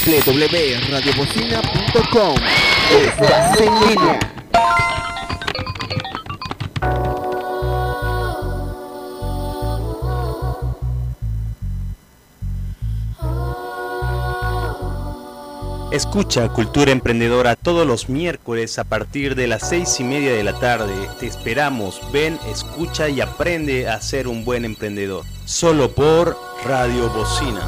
www.radiobocina.com. Estás en línea. Escucha Cultura Emprendedora todos los miércoles a partir de las 6:30 de la tarde. Te esperamos. Ven, escucha y aprende a ser un buen emprendedor. Solo por Radio Bocina.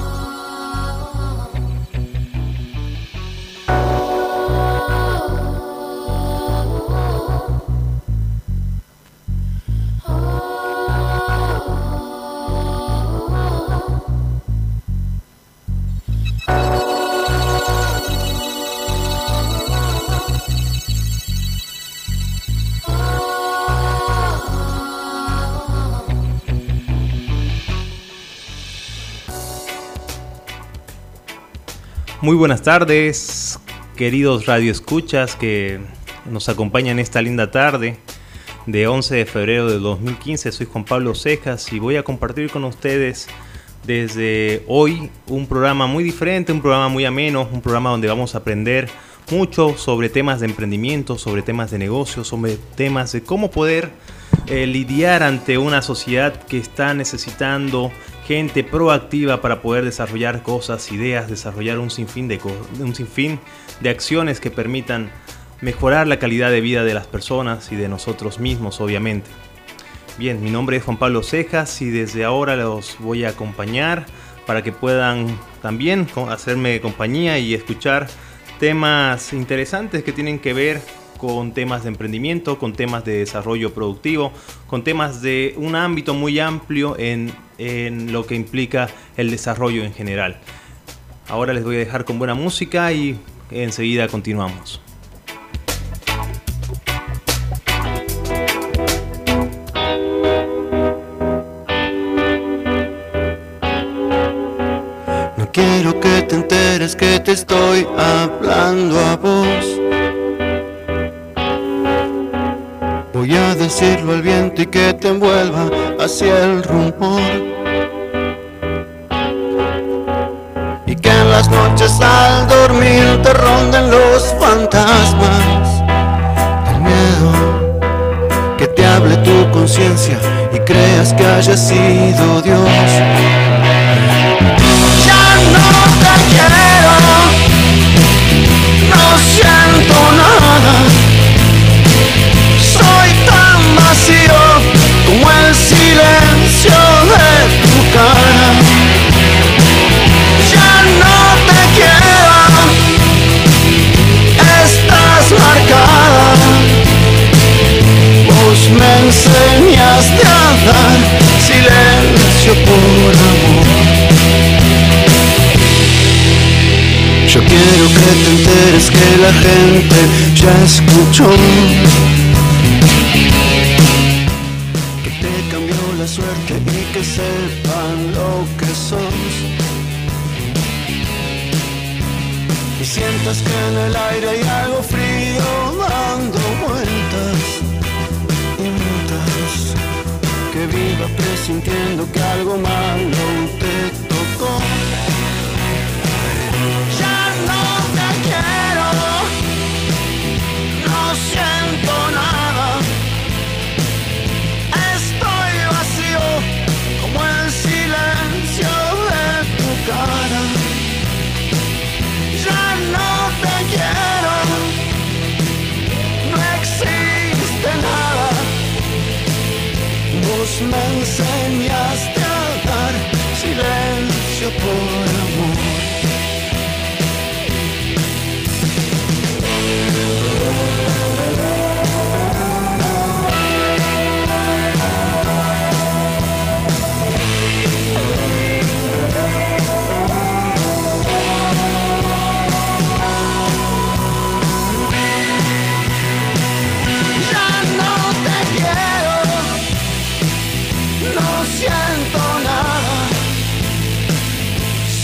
Muy buenas tardes, queridos radioescuchas que nos acompañan esta linda tarde de 11 de febrero de 2015. Soy Juan Pablo Cejas y voy a compartir con ustedes desde hoy un programa muy diferente, un programa muy ameno, un programa donde vamos a aprender mucho sobre temas de emprendimiento, sobre temas de negocios, sobre temas de cómo poder lidiar ante una sociedad que está necesitando gente proactiva para poder desarrollar cosas, ideas, desarrollar un sinfín de acciones que permitan mejorar la calidad de vida de las personas y de nosotros mismos, obviamente. Bien, mi nombre es Juan Pablo Cejas y desde ahora los voy a acompañar para que puedan también hacerme compañía y escuchar temas interesantes que tienen que ver con temas de emprendimiento, con temas de desarrollo productivo, con temas de un ámbito muy amplio en lo que implica el desarrollo en general. Ahora les voy a dejar con buena música y enseguida continuamos. No quiero que te enteres que te estoy hablando a vos. Voy a decirlo al viento y que te envuelva hacia el rumor. Y que en las noches al dormir te ronden los fantasmas del miedo. Que te hable tu conciencia y creas que haya sido Dios. Ya no te quiero, no siento nada. Soy tan vacío como el silencio de tu cara. Ya no te quiero, estás marcada. Vos me enseñaste a dar silencio por amor. Yo quiero que te enteres que la gente ya escuchó. Suerte y que sepan lo que sos. Y sientas que en el aire hay algo frío dando vueltas y mutas. Que viva presintiendo que algo malo te tocó. Ya no te quiero, no siento nada. Como el silencio de tu cara. Ya no te quiero, no existe nada. Vos me enseñaste a dar silencio por amor. Siento nada,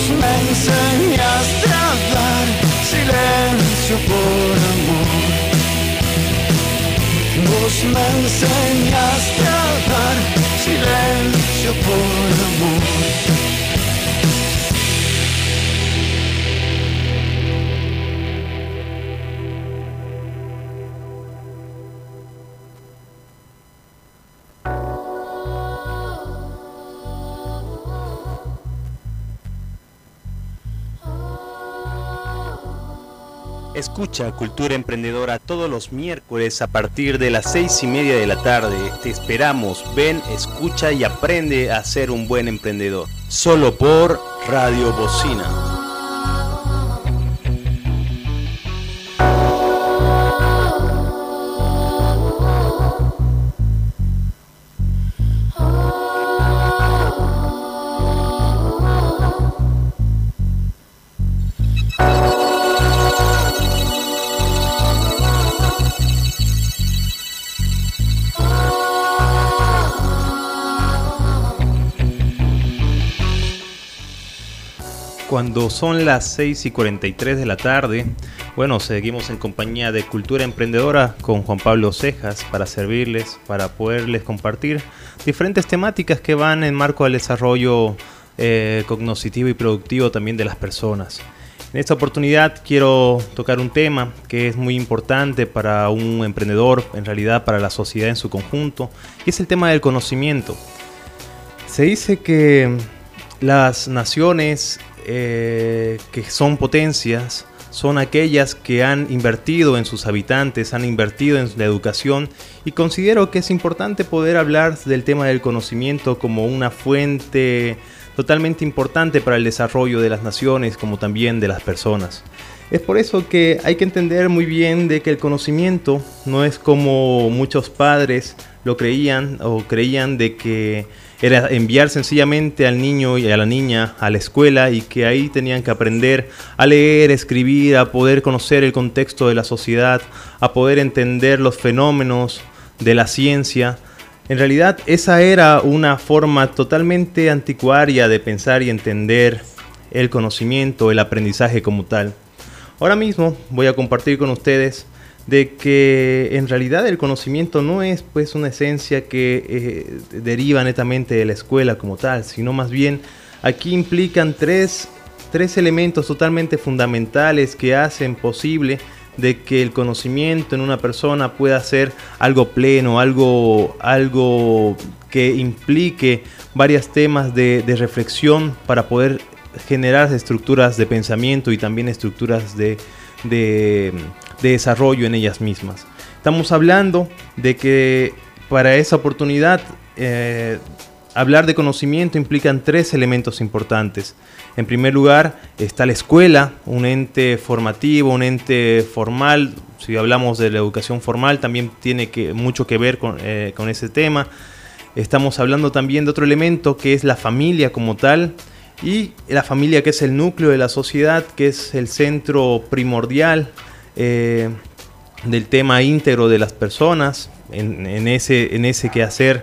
me enseñaste a dar silencio por amor. Vos me enseñaste a dar silencio por amor. Escucha Cultura Emprendedora todos los miércoles a partir de las 6:30 de la tarde. Te esperamos. Ven, escucha y aprende a ser un buen emprendedor. Solo por Radio Bocina. Cuando son las 6:43 de la tarde, bueno, seguimos en compañía de Cultura Emprendedora con Juan Pablo Cejas para servirles, para poderles compartir diferentes temáticas que van en marco al desarrollo cognoscitivo y productivo también de las personas. En esta oportunidad quiero tocar un tema que es muy importante para un emprendedor, en realidad para la sociedad en su conjunto, y es el tema del conocimiento. Se dice que las naciones que son potencias son aquellas que han invertido en sus habitantes, han invertido en la educación, y considero que es importante poder hablar del tema del conocimiento como una fuente totalmente importante para el desarrollo de las naciones como también de las personas. Es por eso que hay que entender muy bien de que el conocimiento no es como muchos padres lo creían o creían de que era enviar sencillamente al niño y a la niña a la escuela y que ahí tenían que aprender a leer, escribir, a poder conocer el contexto de la sociedad, a poder entender los fenómenos de la ciencia. En realidad esa era una forma totalmente anticuaria de pensar y entender el conocimiento, el aprendizaje como tal. Ahora mismo voy a compartir con ustedes de que en realidad el conocimiento no es pues una esencia que deriva netamente de la escuela como tal, sino más bien aquí implican tres elementos totalmente fundamentales que hacen posible de que el conocimiento en una persona pueda ser algo pleno, algo que implique varios temas de reflexión para poder generar estructuras de pensamiento y también estructuras de desarrollo en ellas mismas. Estamos hablando de que para esa oportunidad hablar de conocimiento implican tres elementos importantes. En primer lugar está la escuela, un ente formativo, un ente formal. Si hablamos de la educación formal también tiene mucho que ver con ese tema. Estamos hablando también de otro elemento que es la familia como tal, y la familia que es el núcleo de la sociedad, que es el centro primordial del tema íntegro de las personas en ese quehacer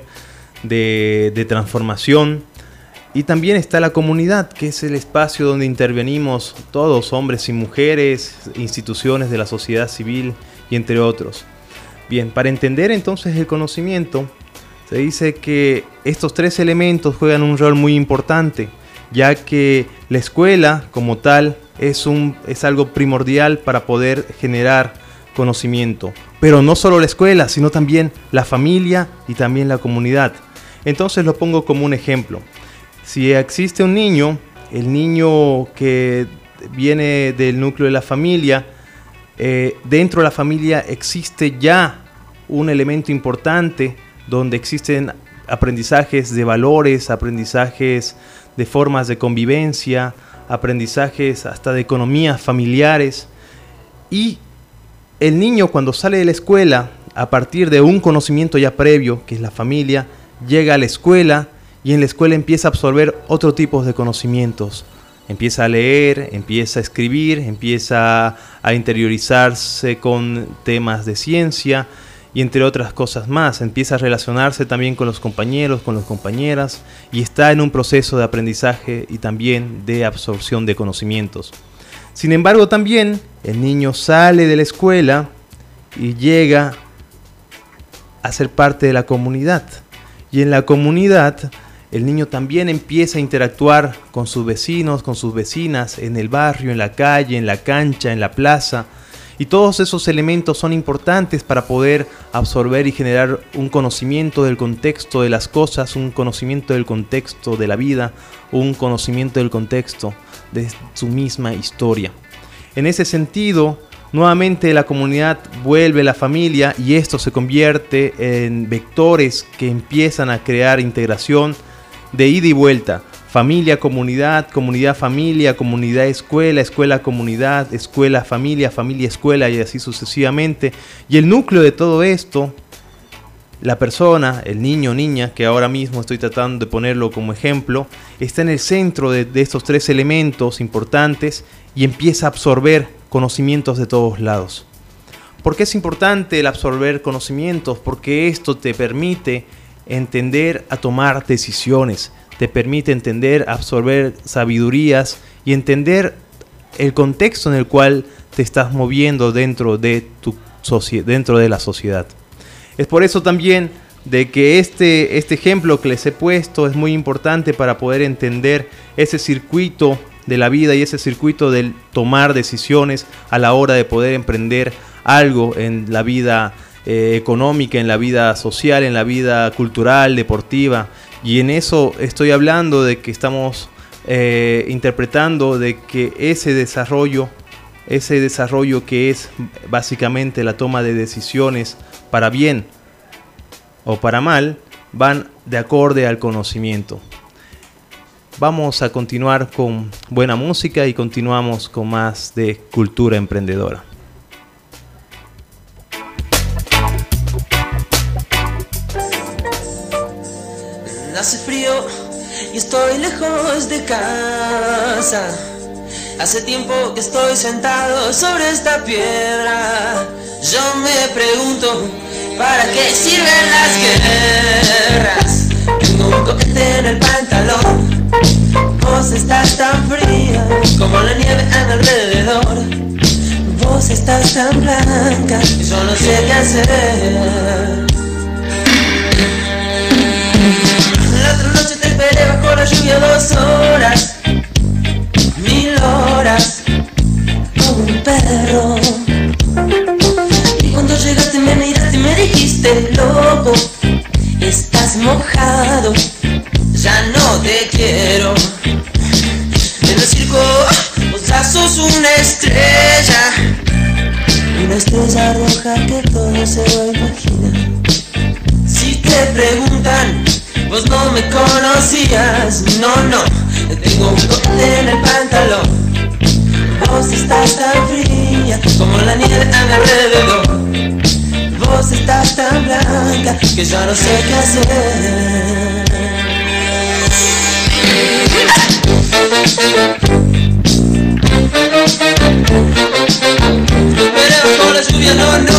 de transformación. Y también está la comunidad, que es el espacio donde intervenimos todos, hombres y mujeres, instituciones de la sociedad civil y entre otros. Bien, para entender entonces el conocimiento, se dice que estos tres elementos juegan un rol muy importante, ya que la escuela como tal es algo primordial para poder generar conocimiento. Pero no solo la escuela, sino también la familia y también la comunidad. Entonces lo pongo como un ejemplo. Si existe un niño, el niño que viene del núcleo de la familia, dentro de la familia existe ya un elemento importante donde existen aprendizajes de valores, aprendizajes de formas de convivencia, aprendizajes hasta de economías familiares. Y el niño cuando sale de la escuela, a partir de un conocimiento ya previo, que es la familia, llega a la escuela y en la escuela empieza a absorber otro tipo de conocimientos. Empieza a leer, empieza a escribir, empieza a interiorizarse con temas de ciencia y entre otras cosas más. Empieza a relacionarse también con los compañeros, con las compañeras, y está en un proceso de aprendizaje y también de absorción de conocimientos. Sin embargo, también el niño sale de la escuela y llega a ser parte de la comunidad. Y en la comunidad, el niño también empieza a interactuar con sus vecinos, con sus vecinas, en el barrio, en la calle, en la cancha, en la plaza. Y todos esos elementos son importantes para poder absorber y generar un conocimiento del contexto de las cosas, un conocimiento del contexto de la vida, un conocimiento del contexto de su misma historia. En ese sentido, nuevamente la comunidad vuelve la familia y esto se convierte en vectores que empiezan a crear integración de ida y vuelta. Familia, comunidad, comunidad, familia, comunidad, escuela, escuela, comunidad, escuela, familia, familia, escuela y así sucesivamente. Y el núcleo de todo esto, la persona, el niño o niña, que ahora mismo estoy tratando de ponerlo como ejemplo, está en el centro de estos tres elementos importantes y empieza a absorber conocimientos de todos lados. ¿Por qué es importante el absorber conocimientos? Porque esto te permite entender a tomar decisiones, te permite entender, absorber sabidurías y entender el contexto en el cual te estás moviendo dentro de la sociedad. Es por eso también de que este ejemplo que les he puesto es muy importante para poder entender ese circuito de la vida y ese circuito del tomar decisiones a la hora de poder emprender algo en la vida económica, en la vida social, en la vida cultural, deportiva. Y en eso estoy hablando de que estamos interpretando de que ese desarrollo que es básicamente la toma de decisiones para bien o para mal, van de acorde al conocimiento. Vamos a continuar con buena música y continuamos con más de cultura emprendedora. Hace frío y estoy lejos de casa. Hace tiempo que estoy sentado sobre esta piedra. Yo me pregunto, ¿para qué sirven las guerras? Tengo un cohete en el pantalón. Vos estás tan fría como la nieve a mi alrededor. Vos estás tan blanca y yo no sé qué hacer. La otra noche te esperé bajo la lluvia 2 horas, 1000 horas, como un perro. Y cuando llegaste me miraste y me dijiste, loco, estás mojado, ya no te quiero. En el circo vos ya sos una estrella roja que todo se va a imaginar. Si te preguntan, vos no me conocías, no, tengo un cohete en el pantalón. Vos estás tan fría como la nieve a mi alrededor. Vos estás tan blanca que ya no sé qué hacer. Pero bajo la lluvia, no.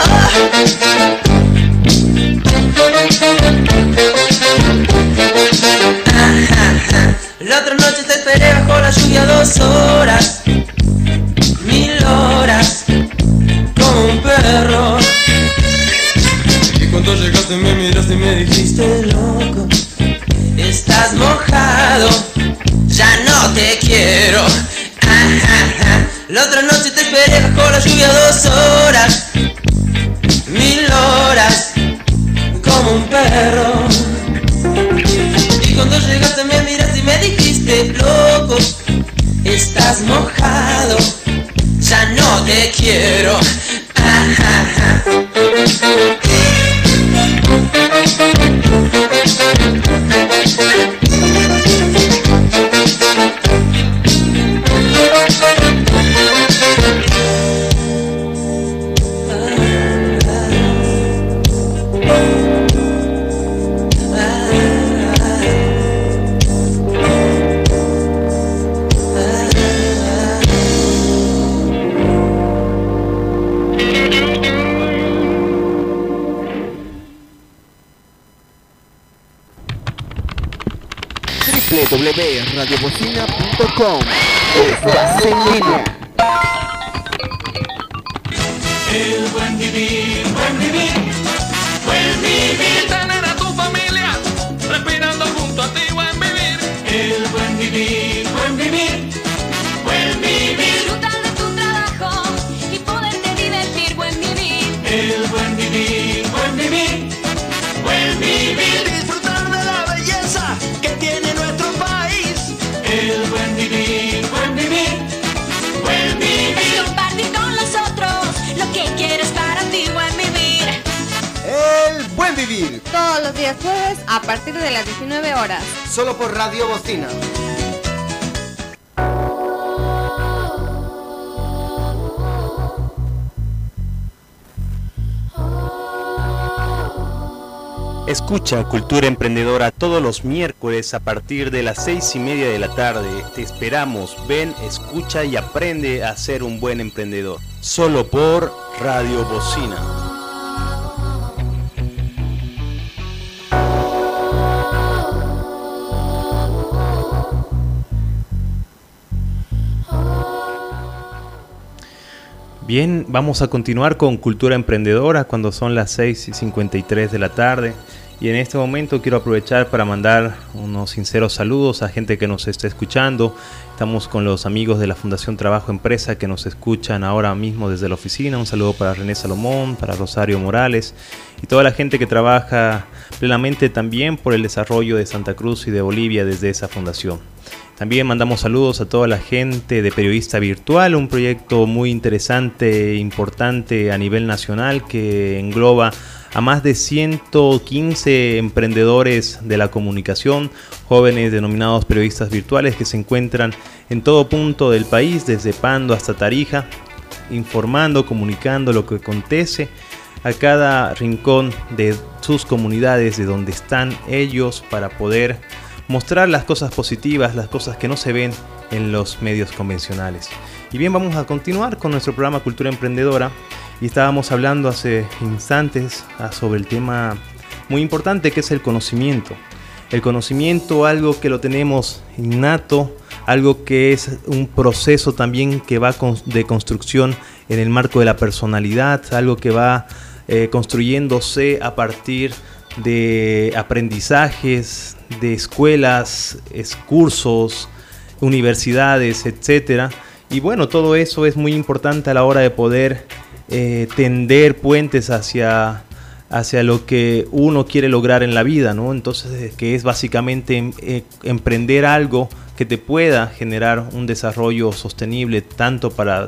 La otra noche te esperé bajo la lluvia 2 horas, 1000 horas, como un perro. Y cuando llegaste me miraste y me dijiste, loco, estás mojado, ya no te quiero. La otra noche te esperé bajo la lluvia 2 horas, 1000 horas, como un perro. Y cuando llegaste me miraste y me dijiste, loco, estás mojado, ya no te quiero. www.radiobocina.com. Estás en línea. El buen vivir, buen vivir, buen vivir. Tener a tu familia respirando junto a ti, buen vivir. El buen vivir, buen vivir, buen vivir. Disfrutar de tu trabajo y poderte divertir, buen vivir. El buen vivir, buen vivir, buen vivir. Disfrutar de la belleza que tiene nuestro país. El buen vivir, buen vivir, buen vivir. Es compartir con los otros lo que quieres para ti, buen vivir. El buen vivir, Todos los días jueves a partir de las 19 horas. solo por Radio Bocina. Escucha Cultura Emprendedora todos los miércoles a partir de las 6:30 de la tarde. Te esperamos. Ven, escucha y aprende a ser un buen emprendedor. Solo por Radio Bocina. Bien, vamos a continuar con Cultura Emprendedora cuando son las 6:53 de la tarde. Y en este momento quiero aprovechar para mandar unos sinceros saludos a gente que nos está escuchando. Estamos con los amigos de la Fundación Trabajo Empresa que nos escuchan ahora mismo desde la oficina. Un saludo para René Salomón, para Rosario Morales y toda la gente que trabaja plenamente también por el desarrollo de Santa Cruz y de Bolivia desde esa fundación. También mandamos saludos a toda la gente de Periodista Virtual, un proyecto muy interesante e importante a nivel nacional que engloba a más de 115 emprendedores de la comunicación, jóvenes denominados periodistas virtuales que se encuentran en todo punto del país, desde Pando hasta Tarija, informando, comunicando lo que acontece a cada rincón de sus comunidades, de donde están ellos, para poder mostrar las cosas positivas, las cosas que no se ven en los medios convencionales. Y bien, vamos a continuar con nuestro programa Cultura Emprendedora. Y estábamos hablando hace instantes sobre el tema muy importante que es el conocimiento. El conocimiento, algo que lo tenemos innato, algo que es un proceso también que va de construcción en el marco de la personalidad, algo que va construyéndose a partir de aprendizajes, de escuelas, cursos, universidades, etc. Y bueno, todo eso es muy importante a la hora de poder tender puentes hacia lo que uno quiere lograr en la vida, ¿no? Entonces, que es básicamente emprender algo que te pueda generar un desarrollo sostenible tanto para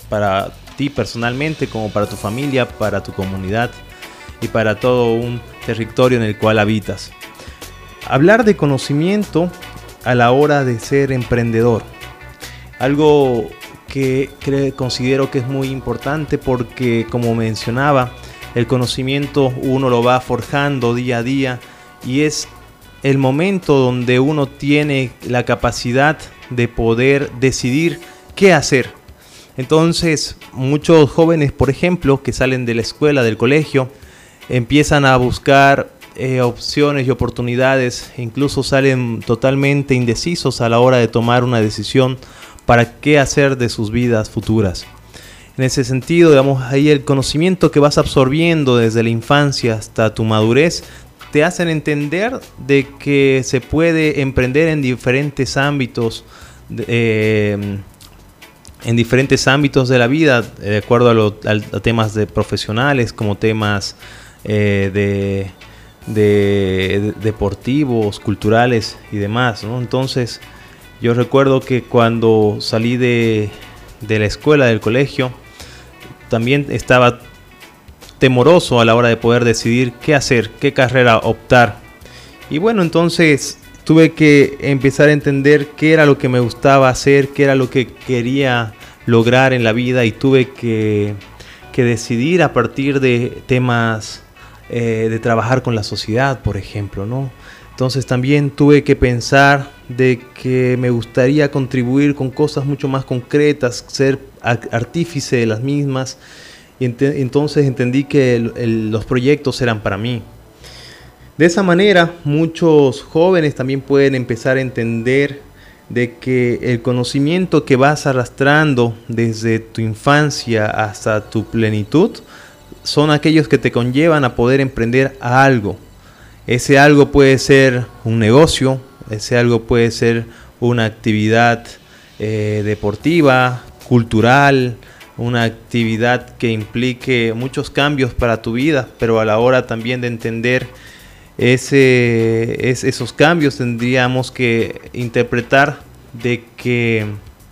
ti personalmente como para tu familia, para tu comunidad y para todo un territorio en el cual habitas. Hablar de conocimiento a la hora de ser emprendedor, algo que considero que es muy importante porque, como mencionaba, el conocimiento uno lo va forjando día a día y es el momento donde uno tiene la capacidad de poder decidir qué hacer. Entonces, muchos jóvenes, por ejemplo, que salen de la escuela, del colegio, empiezan a buscar opciones y oportunidades, e incluso salen totalmente indecisos a la hora de tomar una decisión para qué hacer de sus vidas futuras. En ese sentido, digamos, ahí el conocimiento que vas absorbiendo desde la infancia hasta tu madurez te hacen entender de que se puede emprender en diferentes ámbitos, de la vida, de acuerdo a temas de profesionales, como temas deportivos, culturales y demás, ¿no? Entonces, yo recuerdo que cuando salí de la escuela, del colegio, también estaba temoroso a la hora de poder decidir qué hacer, qué carrera optar. Y bueno, entonces tuve que empezar a entender qué era lo que me gustaba hacer, qué era lo que quería lograr en la vida, y tuve que decidir a partir de temas de trabajar con la sociedad, por ejemplo, ¿no? Entonces también tuve que pensar de que me gustaría contribuir con cosas mucho más concretas, ser artífice de las mismas, y entonces entendí que los proyectos eran para mí. De esa manera, muchos jóvenes también pueden empezar a entender de que el conocimiento que vas arrastrando desde tu infancia hasta tu plenitud son aquellos que te conllevan a poder emprender a algo. Ese algo puede ser un negocio, ese algo puede ser una actividad deportiva, cultural, una actividad que implique muchos cambios para tu vida, pero a la hora también de entender esos cambios tendríamos que interpretar de que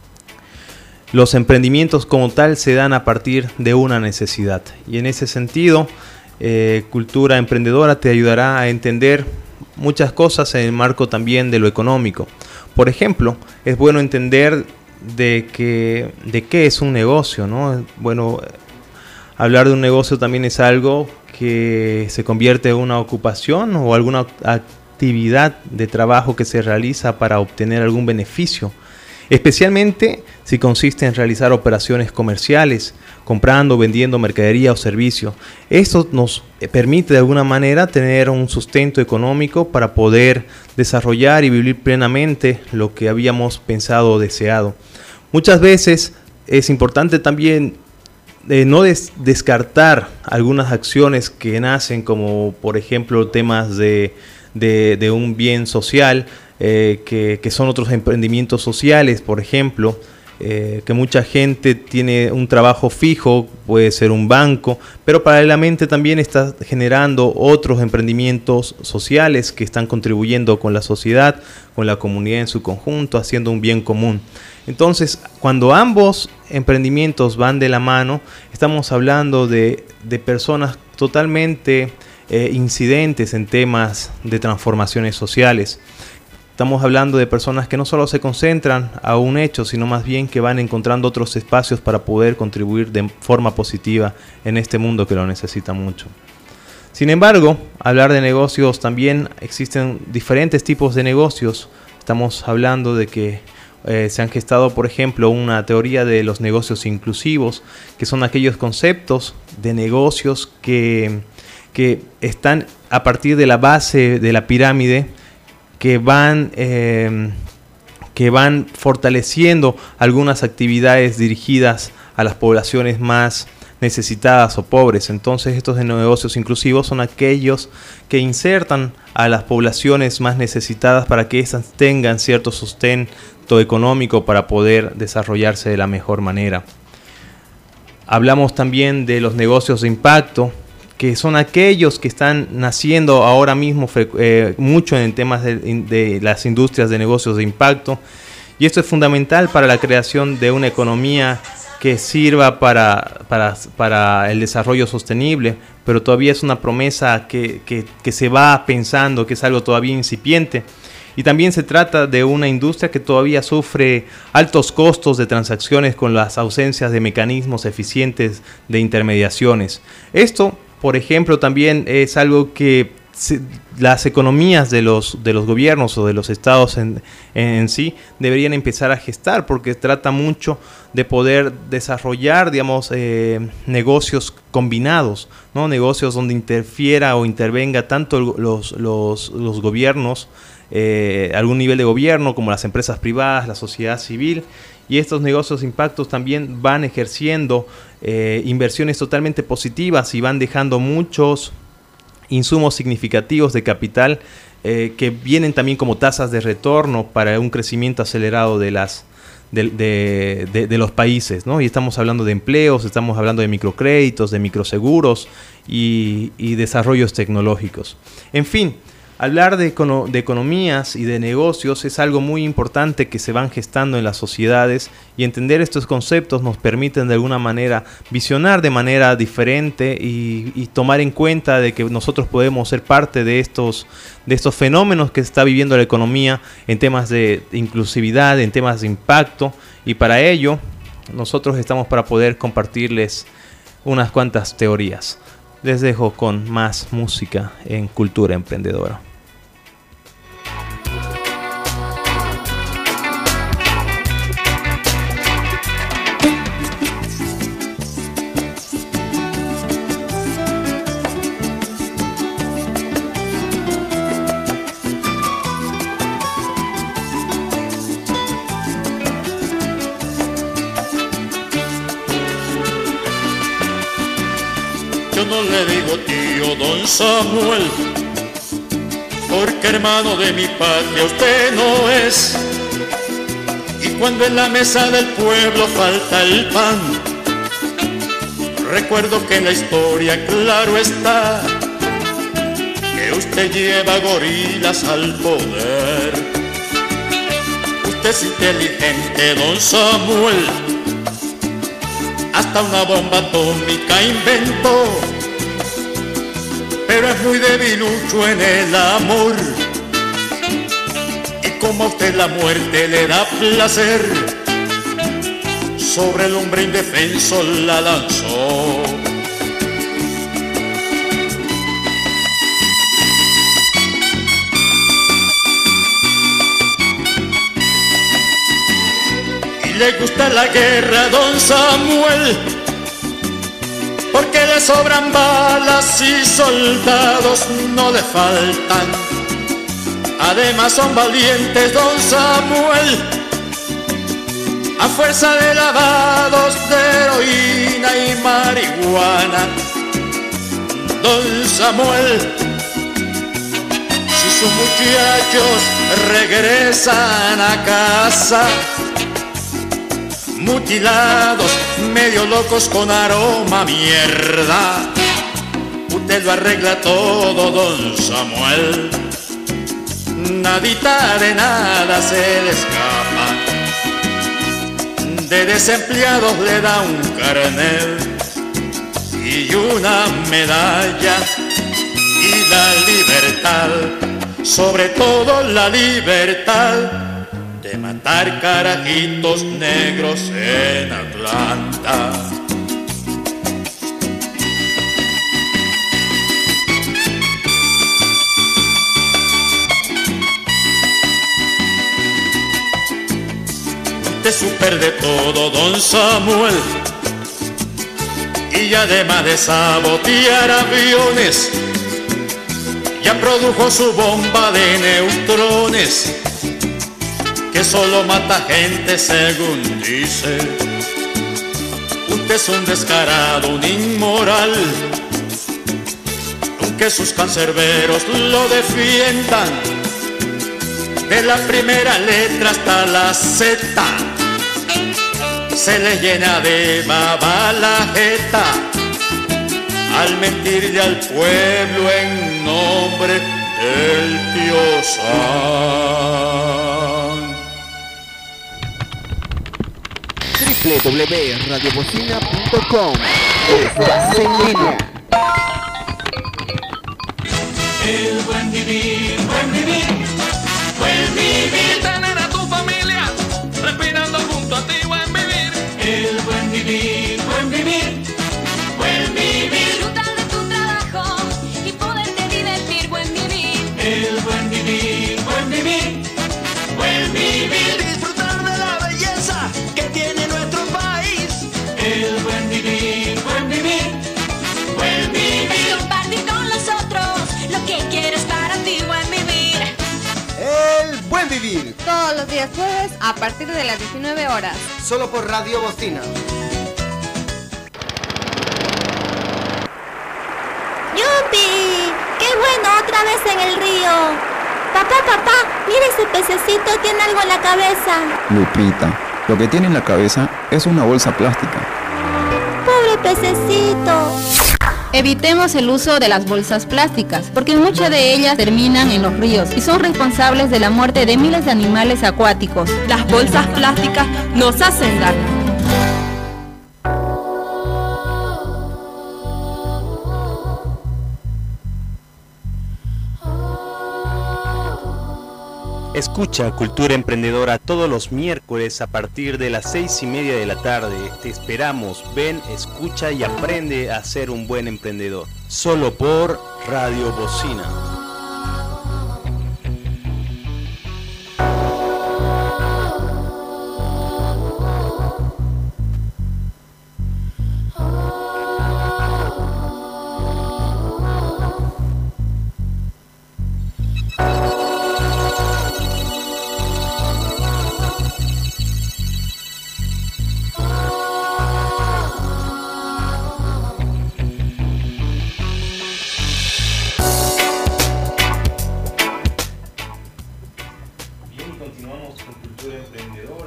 los emprendimientos como tal se dan a partir de una necesidad. Y en ese sentido, Cultura Emprendedora te ayudará a entender muchas cosas en el marco también de lo económico. Por ejemplo, es bueno entender de qué es un negocio, ¿no? Bueno, hablar de un negocio también es algo que se convierte en una ocupación o alguna actividad de trabajo que se realiza para obtener algún beneficio, especialmente si consiste en realizar operaciones comerciales, comprando, vendiendo mercadería o servicio. Esto nos permite de alguna manera tener un sustento económico para poder desarrollar y vivir plenamente lo que habíamos pensado o deseado. Muchas veces es importante también no descartar algunas acciones que nacen, como por ejemplo temas de un bien social, que son otros emprendimientos sociales, por ejemplo, que mucha gente tiene un trabajo fijo, puede ser un banco, pero paralelamente también está generando otros emprendimientos sociales que están contribuyendo con la sociedad, con la comunidad en su conjunto, haciendo un bien común. Entonces, cuando ambos emprendimientos van de la mano, estamos hablando de personas totalmente incidentes en temas de transformaciones sociales. Estamos hablando de personas que no solo se concentran a un hecho, sino más bien que van encontrando otros espacios para poder contribuir de forma positiva en este mundo que lo necesita mucho. Sin embargo, hablar de negocios, también existen diferentes tipos de negocios. Estamos hablando de que se han gestado, por ejemplo, una teoría de los negocios inclusivos, que son aquellos conceptos de negocios que están a partir de la base de la pirámide, que van fortaleciendo algunas actividades dirigidas a las poblaciones más necesitadas o pobres. Entonces, estos negocios inclusivos son aquellos que insertan a las poblaciones más necesitadas para que éstas tengan cierto sustento económico para poder desarrollarse de la mejor manera. Hablamos también de los negocios de impacto, que son aquellos que están naciendo ahora mismo mucho en temas de las industrias de negocios de impacto. Y esto es fundamental para la creación de una economía que sirva para el desarrollo sostenible, pero todavía es una promesa que se va pensando, que es algo todavía incipiente. Y también se trata de una industria que todavía sufre altos costos de transacciones con las ausencias de mecanismos eficientes de intermediaciones. Esto, por ejemplo, también es algo que las economías de los gobiernos o de los estados en sí deberían empezar a gestar, porque trata mucho de poder desarrollar, digamos, negocios combinados, ¿no? Negocios donde interfiera o intervenga tanto los gobiernos, algún nivel de gobierno, como las empresas privadas, la sociedad civil. Y estos negocios de impactos también van ejerciendo inversiones totalmente positivas y van dejando muchos insumos significativos de capital que vienen también como tasas de retorno para un crecimiento acelerado de los países, ¿no? Y estamos hablando de empleos, estamos hablando de microcréditos, de microseguros y desarrollos tecnológicos. En fin, hablar de economías y de negocios es algo muy importante que se van gestando en las sociedades, y entender estos conceptos nos permiten de alguna manera visionar de manera diferente y tomar en cuenta de que nosotros podemos ser parte de estos fenómenos que está viviendo la economía en temas de inclusividad, en temas de impacto, y para ello nosotros estamos para poder compartirles unas cuantas teorías. Les dejo con más música en Cultura Emprendedora. Yo no le digo tío don Samuel, porque hermano de mi patria usted no es. Y cuando en la mesa del pueblo falta el pan, recuerdo que en la historia claro está que usted lleva gorilas al poder. Usted es inteligente, don Samuel, hasta una bomba atómica inventó, pero es muy debilucho en el amor. Y como a usted la muerte le da placer, sobre el hombre indefenso la lanzó. Y le gusta la guerra, don Samuel, porque le sobran balas y soldados no le faltan. Además son valientes, don Samuel, a fuerza de lavados de heroína y marihuana. Don Samuel, si sus muchachos regresan a casa mutilados, medio locos con aroma a mierda, usted lo arregla todo, don Samuel. Nadita de nada se le escapa, de desempleados le da un carnet y una medalla, y la libertad, sobre todo la libertad de matar carajitos negros en Atlanta. Usted súper de todo, don Samuel, y además de sabotear aviones, ya produjo su bomba de neutrones, que solo mata gente según dice. Usted es un descarado, un inmoral, aunque sus cancerberos lo defiendan, de la primera letra hasta la Z, se le llena de baba la jeta al mentirle al pueblo en nombre del tío San. www.radiobocina.com. Estás en línea. El buen vivir, buen vivir, buen vivir. Tener a tu familia respirando junto a ti, buen vivir. El buen vivir, buen vivir, buen vivir. Disfrutar de tu trabajo y poderte divertir, buen vivir. El buen vivir, buen vivir, buen vivir. Disfrutar de la belleza que tiene nuestro país. El buen vivir, buen vivir, buen vivir. Compartir con los otros lo que quieres para ti, buen vivir. El buen vivir. Todos los días jueves a partir de las 19 horas. Solo por Radio Bocina. ¡Yupi! ¡Qué bueno! Otra vez en el río. Papá, mira ese pececito, tiene algo en la cabeza. Lupita, lo que tiene en la cabeza es una bolsa plástica. Pobre pececito. Evitemos el uso de las bolsas plásticas, porque muchas de ellas terminan en los ríos y son responsables de la muerte de miles de animales acuáticos. Las bolsas plásticas nos hacen daño. Escucha Cultura Emprendedora todos los miércoles a partir de las 6:30 de la tarde. Te esperamos. Ven, escucha y aprende a ser un buen emprendedor. Solo por Radio Bocina.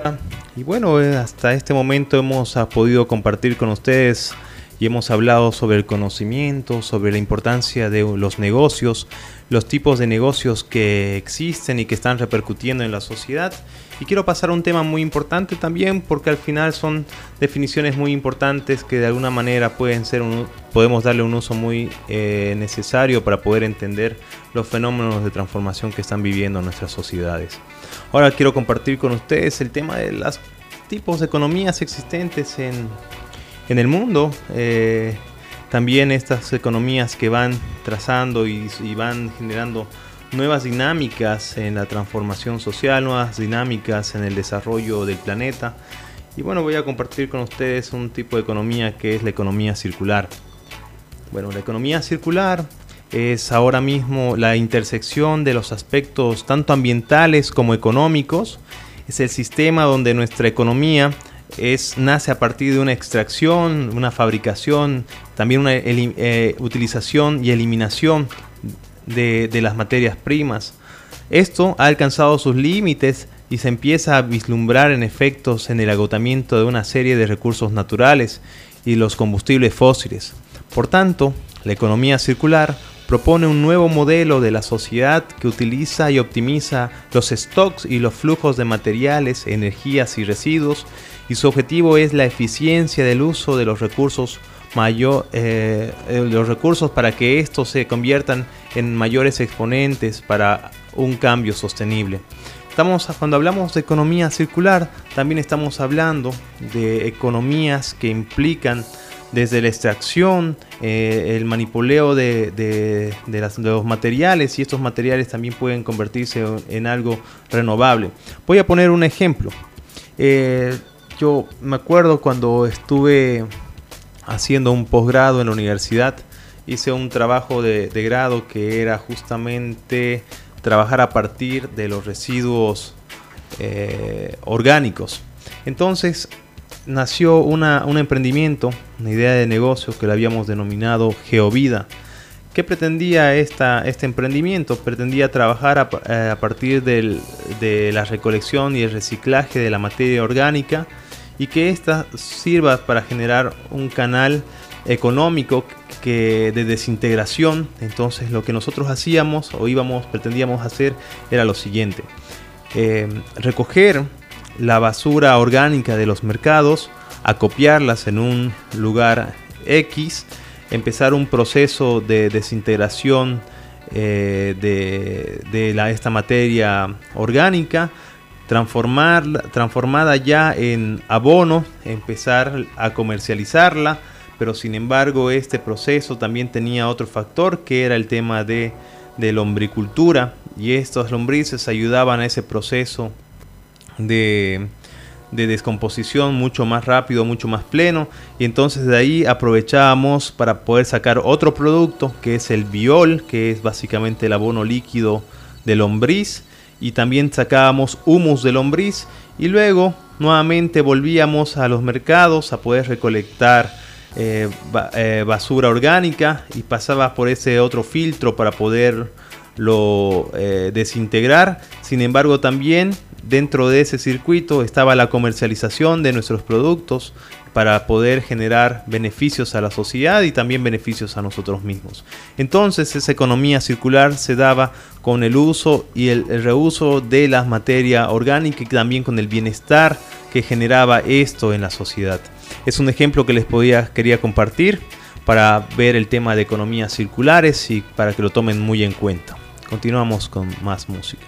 Y bueno, hasta este momento hemos podido compartir con ustedes y hemos hablado sobre el conocimiento, sobre la importancia de los negocios, los tipos de negocios que existen y que están repercutiendo en la sociedad. Y quiero pasar a un tema muy importante también, porque al final son definiciones muy importantes que de alguna manera podemos darle un uso muy necesario para poder entender los fenómenos de transformación que están viviendo nuestras sociedades. Ahora quiero compartir con ustedes el tema de los tipos de economías existentes en el mundo. También estas economías que van trazando y van generando nuevas dinámicas en la transformación social, nuevas dinámicas en el desarrollo del planeta. Y bueno, voy a compartir con ustedes un tipo de economía que es la economía circular. Bueno, la economía circular es ahora mismo la intersección de los aspectos tanto ambientales como económicos. Es el sistema donde nuestra economía nace a partir de una extracción, una fabricación, también una utilización y eliminación de las materias primas. Esto ha alcanzado sus límites y se empieza a vislumbrar en efectos en el agotamiento de una serie de recursos naturales y los combustibles fósiles. Por tanto, la economía circular propone un nuevo modelo de la sociedad que utiliza y optimiza los stocks y los flujos de materiales, energías y residuos, y su objetivo es la eficiencia del uso de los recursos para que estos se conviertan en mayores exponentes para un cambio sostenible. Cuando hablamos de economía circular, también estamos hablando de economías que implican desde la extracción, el manipuleo de los materiales, y estos materiales también pueden convertirse en algo renovable. Voy a poner un ejemplo. Yo me acuerdo cuando estuve haciendo un posgrado en la universidad, hice un trabajo de grado que era justamente trabajar a partir de los residuos orgánicos. Entonces nació un emprendimiento, una idea de negocio que lo habíamos denominado Geovida. ¿Qué pretendía este emprendimiento? Pretendía trabajar a partir de la recolección y el reciclaje de la materia orgánica, y que ésta sirva para generar un canal económico de desintegración. Entonces lo que nosotros hacíamos pretendíamos hacer era lo siguiente: recoger la basura orgánica de los mercados, acopiarlas en un lugar X, empezar un proceso de desintegración de esta materia orgánica, transformada ya en abono, empezar a comercializarla. Pero sin embargo este proceso también tenía otro factor, que era el tema de lombricultura, y estas lombrices ayudaban a ese proceso de descomposición mucho más rápido, mucho más pleno, y entonces de ahí aprovechábamos para poder sacar otro producto que es el biol, que es básicamente el abono líquido de lombriz, y también sacábamos humus de lombriz, y luego nuevamente volvíamos a los mercados a poder recolectar basura orgánica, y pasaba por ese otro filtro para poderlo desintegrar. Sin embargo, también dentro de ese circuito estaba la comercialización de nuestros productos para poder generar beneficios a la sociedad y también beneficios a nosotros mismos. Entonces esa economía circular se daba con el uso y el reuso de la materia orgánica, y también con el bienestar que generaba esto en la sociedad. Es un ejemplo que quería compartir para ver el tema de economías circulares y para que lo tomen muy en cuenta. Continuamos con más música.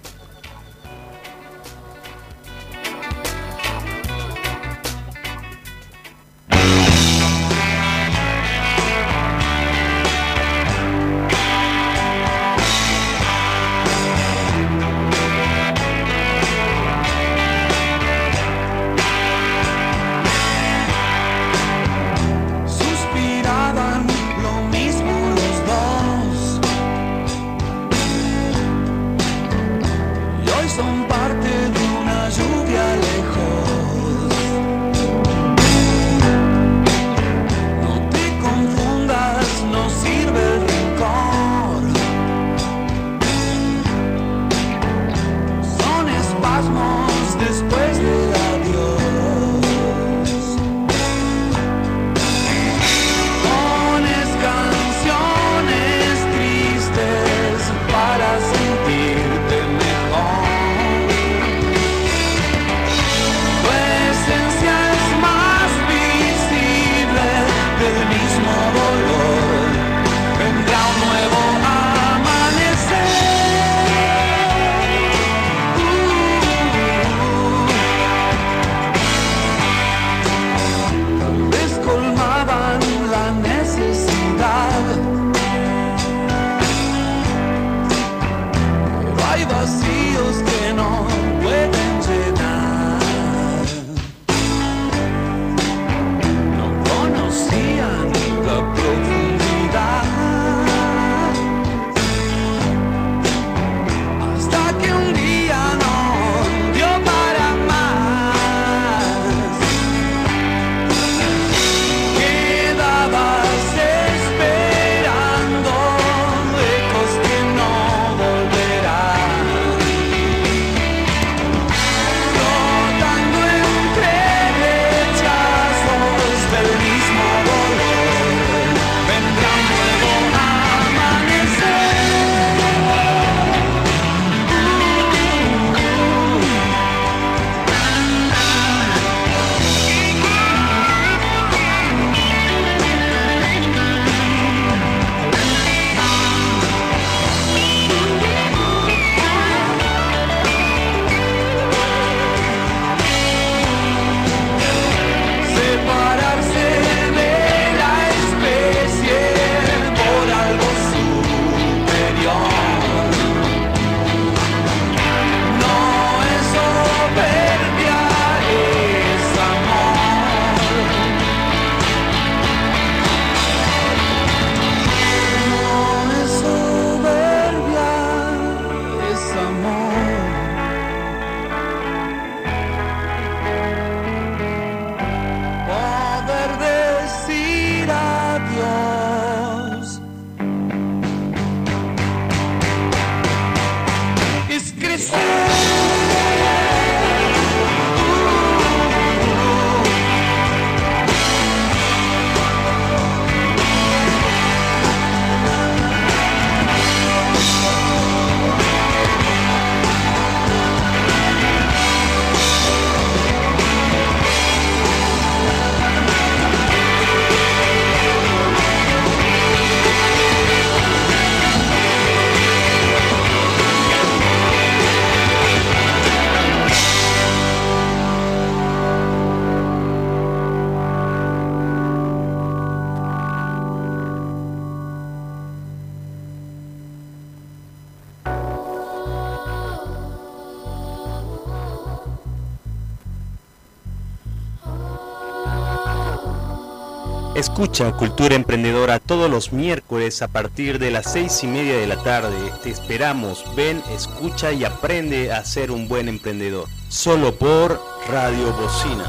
Suspiraban lo mismo los dos. Escucha Cultura Emprendedora todos los miércoles a partir de las 6:30 de la tarde. Te esperamos. Ven, escucha y aprende a ser un buen emprendedor. Solo por Radio Bocina.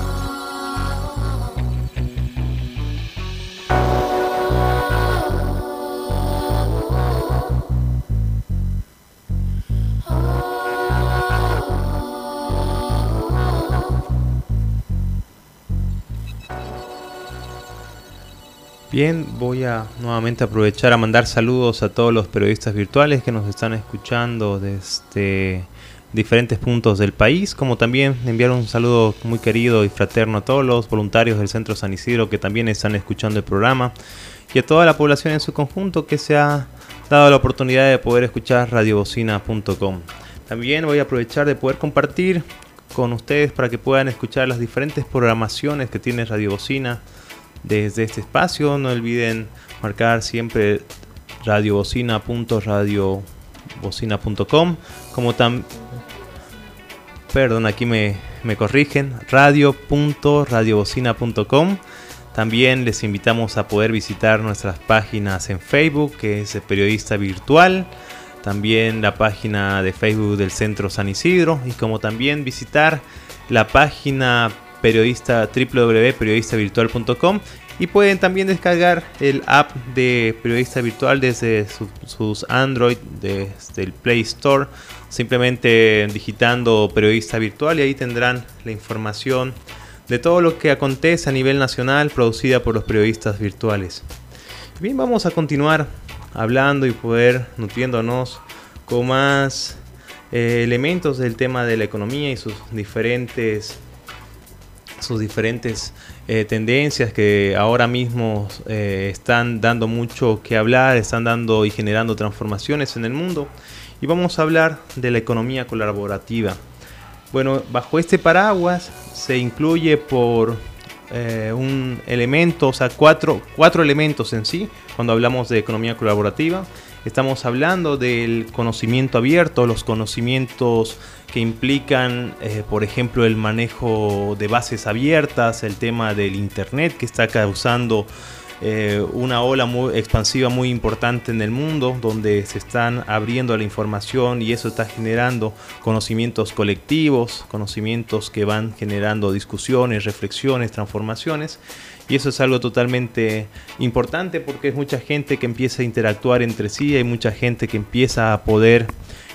Bien, voy a nuevamente aprovechar a mandar saludos a todos los periodistas virtuales que nos están escuchando desde diferentes puntos del país, como también enviar un saludo muy querido y fraterno a todos los voluntarios del Centro San Isidro que también están escuchando el programa y a toda la población en su conjunto que se ha dado la oportunidad de poder escuchar radiobocina.com. También voy a aprovechar de poder compartir con ustedes para que puedan escuchar las diferentes programaciones que tiene Radio Bocina desde este espacio. No olviden marcar siempre radiobocina.radiobocina.com, como aquí me corrigen, radio.radiobocina.com. También les invitamos a poder visitar nuestras páginas en Facebook, que es Periodista Virtual, también la página de Facebook del Centro San Isidro, y como también visitar la página www.periodistavirtual.com, y pueden también descargar el app de Periodista Virtual desde sus Android, desde el Play Store, simplemente digitando Periodista Virtual, y ahí tendrán la información de todo lo que acontece a nivel nacional producida por los periodistas virtuales. Bien, vamos a continuar hablando y poder nutriéndonos con más elementos del tema de la economía y sus diferentes tendencias que ahora mismo están dando mucho que hablar, están dando y generando transformaciones en el mundo. Y vamos a hablar de la economía colaborativa. Bueno, bajo este paraguas se incluye por un elemento, o sea, cuatro elementos en sí. Cuando hablamos de economía colaborativa, estamos hablando del conocimiento abierto, los conocimientos que implican, por ejemplo, el manejo de bases abiertas, el tema del Internet, que está causando una ola muy expansiva muy importante en el mundo, donde se están abriendo la información y eso está generando conocimientos colectivos, conocimientos que van generando discusiones, reflexiones, transformaciones. Y eso es algo totalmente importante porque es mucha gente que empieza a interactuar entre sí, hay mucha gente que empieza a poder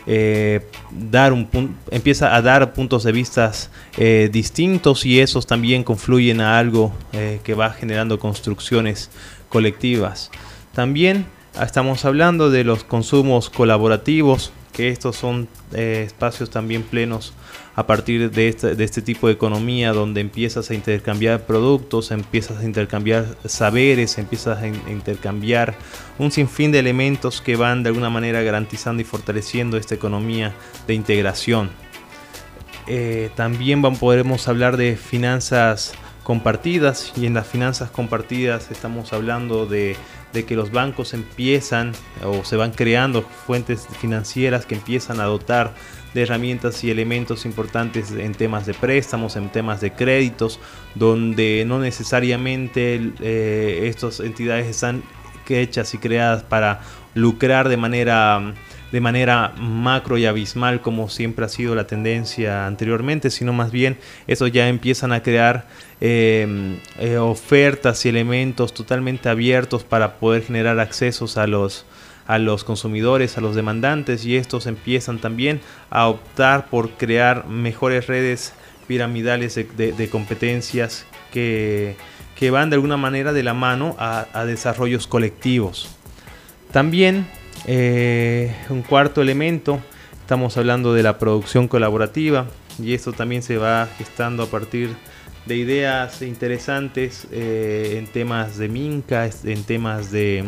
empieza a dar puntos de vista distintos, y esos también confluyen a algo que va generando construcciones colectivas. También estamos hablando de los consumos colaborativos, que estos son espacios también plenos a partir de este tipo de economía, donde empiezas a intercambiar productos, empiezas a intercambiar saberes, empiezas a intercambiar un sinfín de elementos que van de alguna manera garantizando y fortaleciendo esta economía de integración. También podremos hablar de finanzas compartidas, y en las finanzas compartidas estamos hablando de que los bancos empiezan o se van creando fuentes financieras que empiezan a dotar de herramientas y elementos importantes en temas de préstamos, en temas de créditos, donde no necesariamente estas entidades están hechas y creadas para lucrar de manera macro y abismal, como siempre ha sido la tendencia anteriormente, sino más bien eso ya empiezan a crear ofertas y elementos totalmente abiertos para poder generar accesos a los consumidores, a los demandantes, y estos empiezan también a optar por crear mejores redes piramidales de competencias que van de alguna manera de la mano a desarrollos colectivos. También un cuarto elemento, estamos hablando de la producción colaborativa, y esto también se va gestando a partir de ideas interesantes en temas de minca, en temas de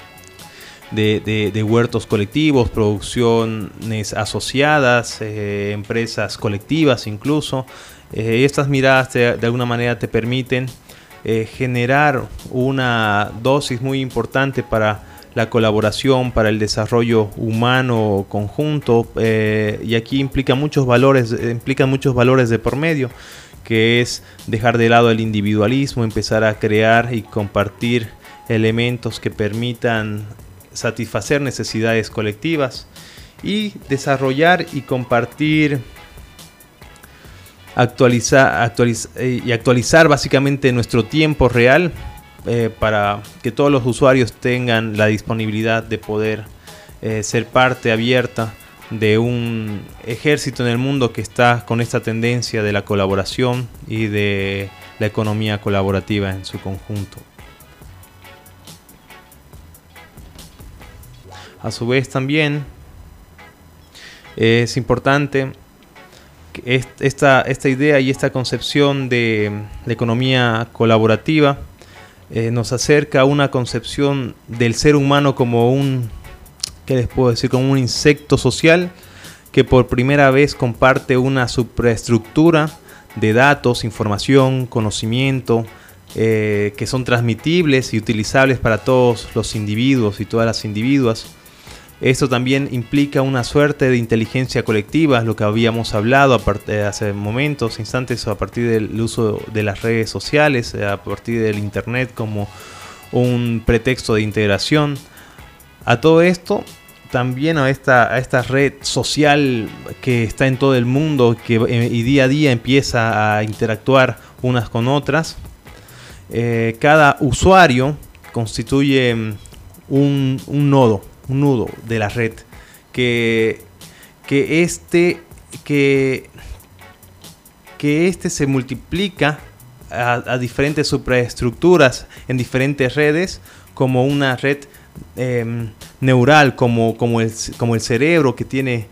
huertos colectivos, producciones asociadas, empresas colectivas incluso. Estas miradas de alguna manera te permiten generar una dosis muy importante para la colaboración, para el desarrollo humano conjunto, y aquí implican muchos valores de por medio, que es dejar de lado el individualismo, empezar a crear y compartir elementos que permitan satisfacer necesidades colectivas y desarrollar y compartir, actualizar básicamente nuestro tiempo real para que todos los usuarios tengan la disponibilidad de poder ser parte abierta de un ejército en el mundo que está con esta tendencia de la colaboración y de la economía colaborativa en su conjunto. A su vez también es importante que esta idea y esta concepción de la economía colaborativa nos acerca a una concepción del ser humano como un, ¿qué les puedo decir? Como un insecto social que por primera vez comparte una supraestructura de datos, información, conocimiento, que son transmitibles y utilizables para todos los individuos y todas las individuas. Esto también implica una suerte de inteligencia colectiva, lo que habíamos hablado hace momentos, instantes, a partir del uso de las redes sociales, a partir del internet como un pretexto de integración. A todo esto, también a esta red social que está en todo el mundo y día a día empieza a interactuar unas con otras. Cada usuario constituye un nudo de la red que se multiplica a diferentes supraestructuras en diferentes redes como una red neural, como el cerebro, que tiene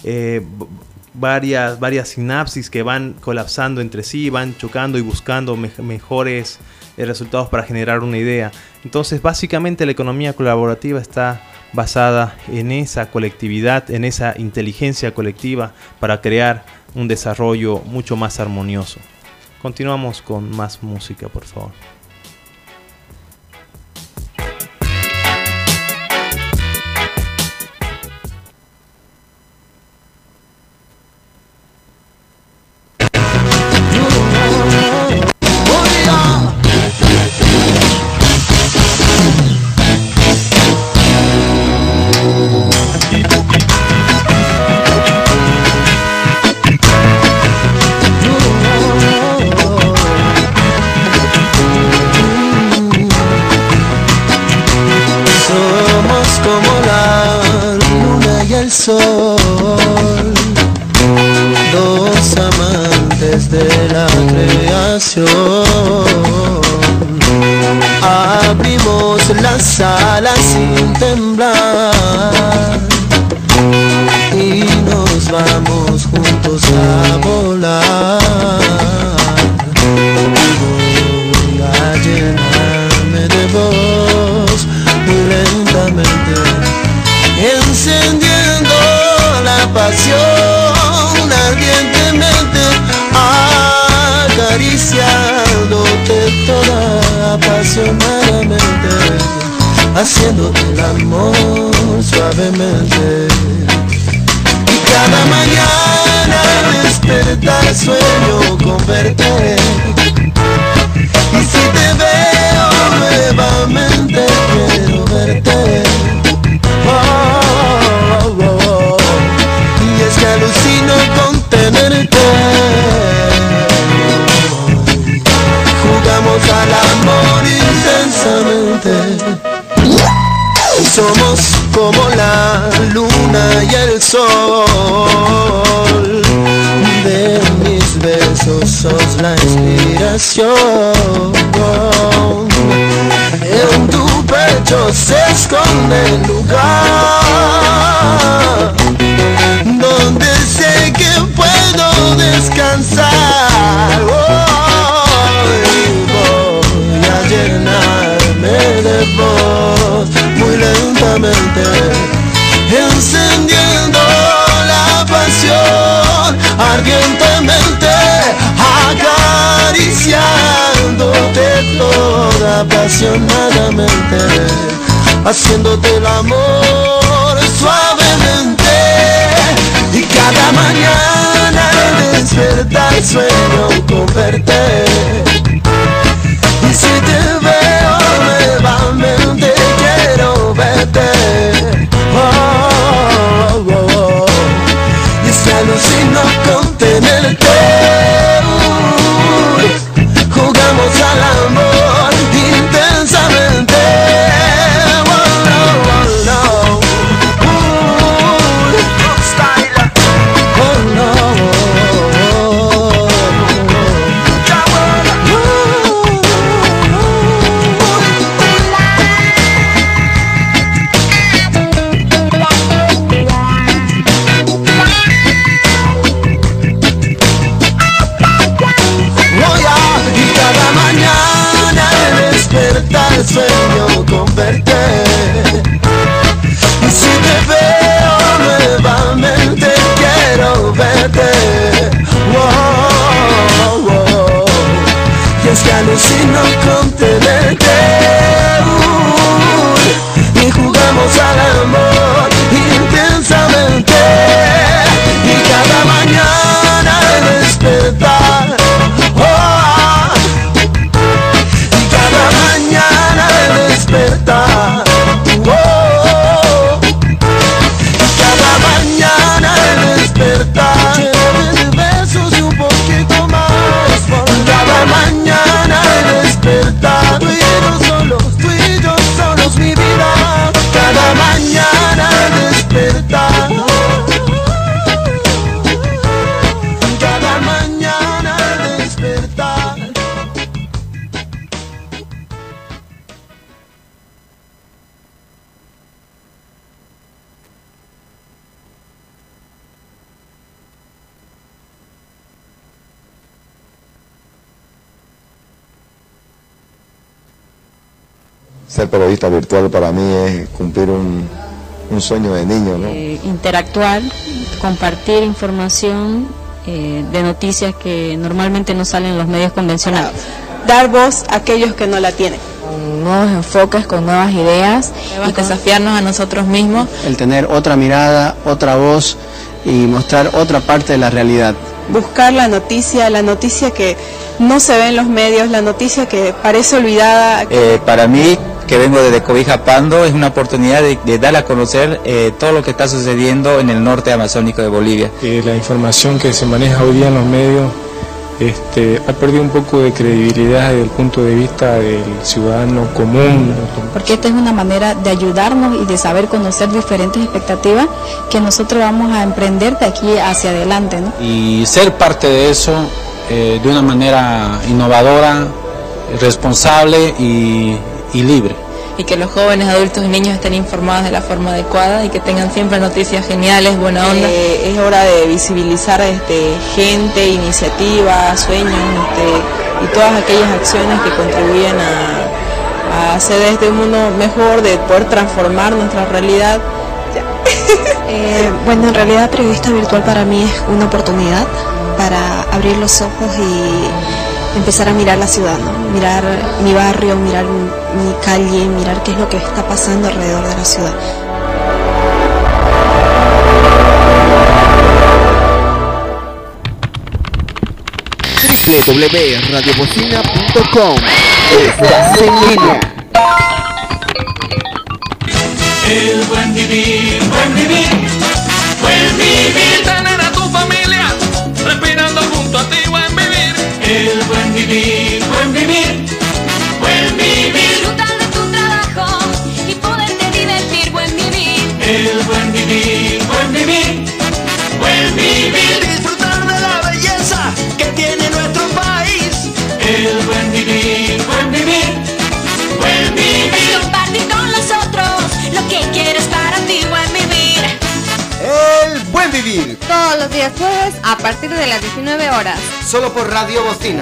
varias sinapsis que van colapsando entre sí, van chocando y buscando mejores resultados para generar una idea. Entonces, básicamente la economía colaborativa está basada en esa colectividad, en esa inteligencia colectiva para crear un desarrollo mucho más armonioso. Continuamos con más música, por favor. Sol, dos amantes de la creación, abrimos las alas sin temblar y nos vamos juntos a volar. Voy a llenarme de voz muy lentamente, encendiendo la pasión ardientemente, acariciándote toda apasionadamente, haciéndote el amor suavemente. Y cada mañana al despertar sueño con verte, y si te veo nuevamente quiero verte. Y es que alucino con tenerte. Jugamos al amor intensamente. Somos como la luna y el sol. De mis besos sos la inspiración. En tu pecho se esconde el lugar donde sé que puedo descansar. Hoy voy a llenarme de voz muy lentamente, encendiendo la pasión ardientemente, acariciándote toda apasionadamente, haciéndote el amor suavemente. Y cada mañana mañana al despertar sueño con verte. Y si te veo nuevamente quiero verte. Oh, oh, oh. Y es que alucino con tenerte. Jugamos al amor intensamente. Oh, no, oh, no. Sueño con verte. Y si te veo nuevamente quiero verte. Wow, wow. Y es que alucino con tenerte. Y jugamos al amor intensamente. Y cada mañana al despertar, despertar, oh, cada mañana al despertar, besos y un poquito más, cada mañana al despertar, tú y yo solos mi vida, cada mañana al despertar, cada mañana al despertar. Ser periodista virtual para mí es cumplir un sueño de niño, ¿no? Interactuar, compartir información de noticias que normalmente no salen en los medios convencionales. Dar voz a aquellos que no la tienen. Con nuevos enfoques, con nuevas ideas y desafiarnos a nosotros mismos. El tener otra mirada, otra voz y mostrar otra parte de la realidad. Buscar la noticia que no se ve en los medios, la noticia que parece olvidada. Para mí, que vengo desde Cobija Pando, es una oportunidad de dar a conocer todo lo que está sucediendo en el norte amazónico de Bolivia. La información que se maneja hoy día en los medios ha perdido un poco de credibilidad desde el punto de vista del ciudadano común. Porque esta es una manera de ayudarnos y de saber conocer diferentes expectativas que nosotros vamos a emprender de aquí hacia adelante, ¿no? Y ser parte de eso de una manera innovadora, responsable y libre. Y que los jóvenes, adultos y niños estén informados de la forma adecuada y que tengan siempre noticias geniales, buena onda. Es hora de visibilizar gente, iniciativas, sueños y todas aquellas acciones que contribuyen a hacer de este mundo mejor, de poder transformar nuestra realidad. Bueno, en realidad periodista virtual para mí es una oportunidad para abrir los ojos y empezar a mirar la ciudad, ¿no? Mirar mi barrio, mirar mi calle, mirar qué es lo que está pasando alrededor de la ciudad. www.radiobocina.com. Estás en línea. El buen vivir, buen vivir, buen vivir. Tener a tu familia respirando junto a ti, buen vivir. El buen vivir, buen vivir, buen vivir. Disfrutar de tu trabajo y poderte divertir, buen vivir. El buen vivir, buen vivir, buen vivir. Disfrutar de la belleza que tiene nuestro país. El buen vivir, buen vivir, buen vivir. Compartir con los otros lo que quieres para ti, buen vivir. El buen vivir. Todos los días jueves a partir de las 19 horas. Solo por Radio Bocina.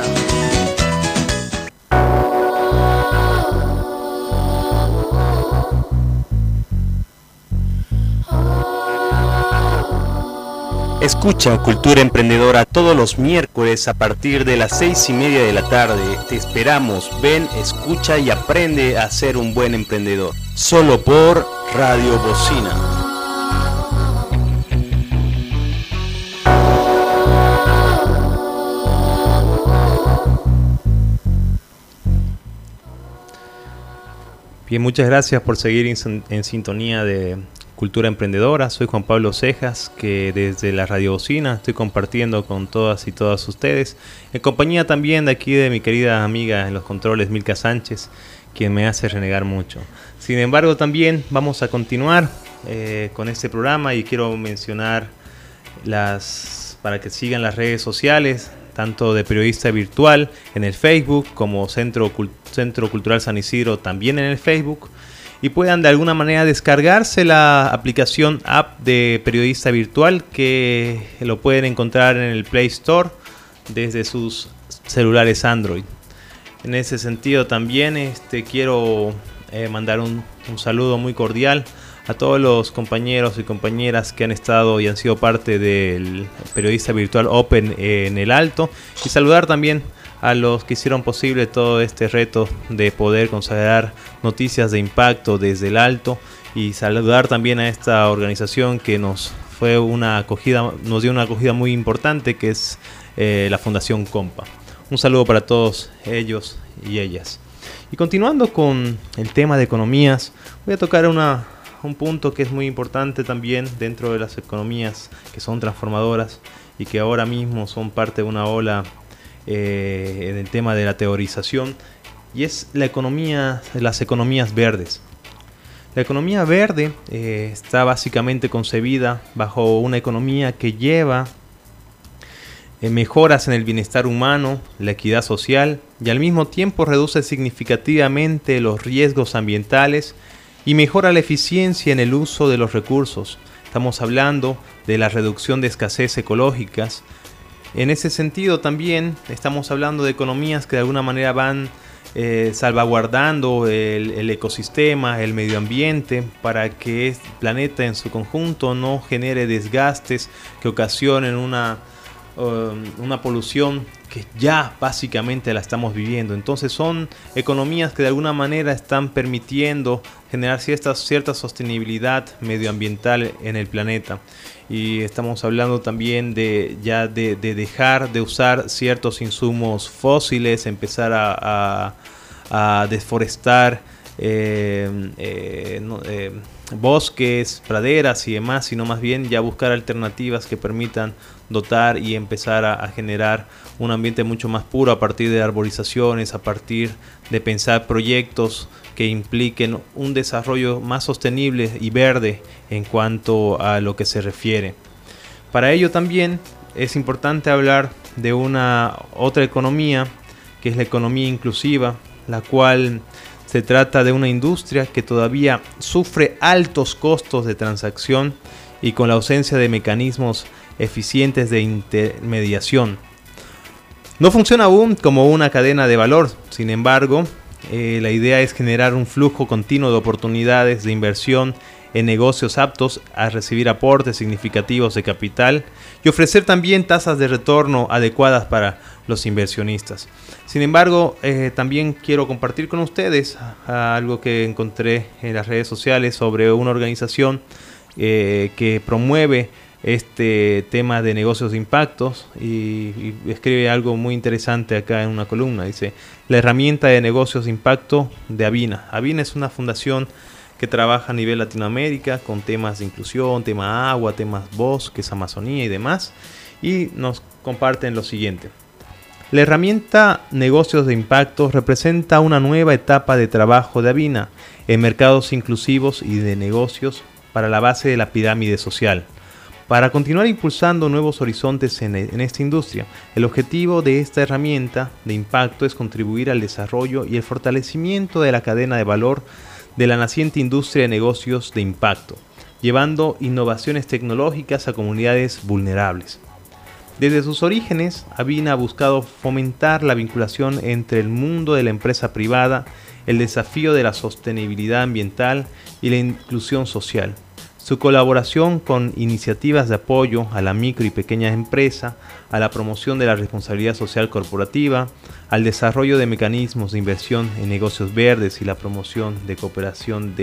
Escucha Cultura Emprendedora todos los miércoles a partir de las 6:30 de la tarde. Te esperamos. Ven, escucha y aprende a ser un buen emprendedor. Solo por Radio Bocina. Bien, muchas gracias por seguir en sintonía de Cultura Emprendedora. Soy Juan Pablo Cejas, que desde la Radio Bocina estoy compartiendo con todas y todas ustedes, en compañía también de aquí de mi querida amiga en los controles, Milka Sánchez, quien me hace renegar mucho. Sin embargo, también vamos a continuar con este programa y quiero mencionar para que sigan las redes sociales, tanto de Periodista Virtual en el Facebook como Centro Cultural San Isidro también en el Facebook, y puedan de alguna manera descargarse la aplicación app de Periodista Virtual, que lo pueden encontrar en el Play Store desde sus celulares Android. En ese sentido también quiero mandar un saludo muy cordial a todos los compañeros y compañeras que han estado y han sido parte del Periodista Virtual Open en el Alto, y saludar también a los que hicieron posible todo este reto de poder consagrar noticias de impacto desde el Alto, y saludar también a esta organización que nos dio una acogida muy importante, que es la Fundación Compa. Un saludo para todos ellos y ellas. Y continuando con el tema de economías, voy a tocar un punto que es muy importante también dentro de las economías que son transformadoras y que ahora mismo son parte de una ola en el tema de la teorización, y es las economías verdes. La economía verde está básicamente concebida bajo una economía que lleva mejoras en el bienestar humano, la equidad social, y al mismo tiempo reduce significativamente los riesgos ambientales y mejora la eficiencia en el uso de los recursos. Estamos hablando de la reducción de escasez ecológicas. En ese sentido también estamos hablando de economías que de alguna manera van salvaguardando el ecosistema, el medio ambiente, para que el planeta en su conjunto no genere desgastes que ocasionen una polución que ya básicamente la estamos viviendo. Entonces son economías que de alguna manera están permitiendo generar cierta sostenibilidad medioambiental en el planeta, y estamos hablando también de dejar de usar ciertos insumos fósiles, empezar a desforestar bosques, praderas y demás, sino más bien ya buscar alternativas que permitan dotar y empezar a generar un ambiente mucho más puro a partir de arborizaciones, a partir de pensar proyectos que impliquen un desarrollo más sostenible y verde en cuanto a lo que se refiere. Para ello también es importante hablar de una otra economía, que es la economía inclusiva, la cual se trata de una industria que todavía sufre altos costos de transacción y con la ausencia de mecanismos eficientes de intermediación. No funciona aún como una cadena de valor. Sin embargo, la idea es generar un flujo continuo de oportunidades de inversión en negocios aptos a recibir aportes significativos de capital y ofrecer también tasas de retorno adecuadas para los inversionistas. Sin embargo, también quiero compartir con ustedes algo que encontré en las redes sociales sobre una organización que promueve este tema de negocios de impactos, y escribe algo muy interesante acá en una columna. Dice: la herramienta de negocios de impacto de Avina. Avina es una fundación que trabaja a nivel Latinoamérica con temas de inclusión, tema agua, temas bosques, Amazonía y demás, y nos comparten lo siguiente: la herramienta negocios de impacto representa una nueva etapa de trabajo de Avina en mercados inclusivos y de negocios para la base de la pirámide social. Para continuar impulsando nuevos horizontes en esta industria, el objetivo de esta herramienta de impacto es contribuir al desarrollo y el fortalecimiento de la cadena de valor de la naciente industria de negocios de impacto, llevando innovaciones tecnológicas a comunidades vulnerables. Desde sus orígenes, Avina ha buscado fomentar la vinculación entre el mundo de la empresa privada, el desafío de la sostenibilidad ambiental y la inclusión social. Su colaboración con iniciativas de apoyo a la micro y pequeña empresa, a la promoción de la responsabilidad social corporativa, al desarrollo de mecanismos de inversión en negocios verdes y la promoción de cooperación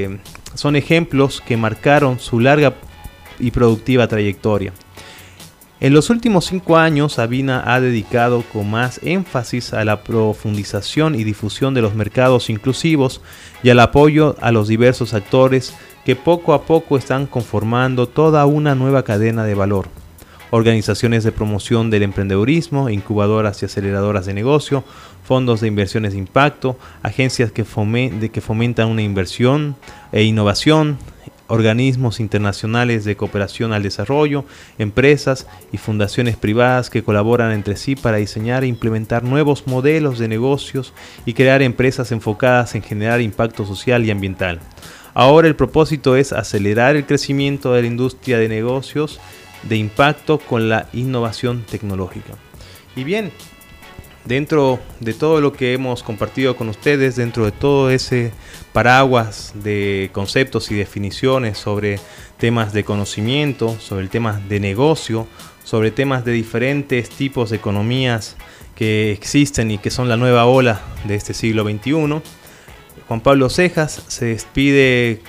son ejemplos que marcaron su larga y productiva trayectoria. En los últimos 5 años, Avina ha dedicado con más énfasis a la profundización y difusión de los mercados inclusivos y al apoyo a los diversos actores que poco a poco están conformando toda una nueva cadena de valor. Organizaciones de promoción del emprendedurismo, incubadoras y aceleradoras de negocio, fondos de inversiones de impacto, agencias que fomentan una inversión e innovación, organismos internacionales de cooperación al desarrollo, empresas y fundaciones privadas que colaboran entre sí para diseñar e implementar nuevos modelos de negocios y crear empresas enfocadas en generar impacto social y ambiental. Ahora el propósito es acelerar el crecimiento de la industria de negocios de impacto con la innovación tecnológica. Y bien, dentro de todo lo que hemos compartido con ustedes, dentro de todo ese paraguas de conceptos y definiciones sobre temas de conocimiento, sobre el tema de negocio, sobre temas de diferentes tipos de economías que existen y que son la nueva ola de este siglo XXI, Juan Pablo Cejas se despide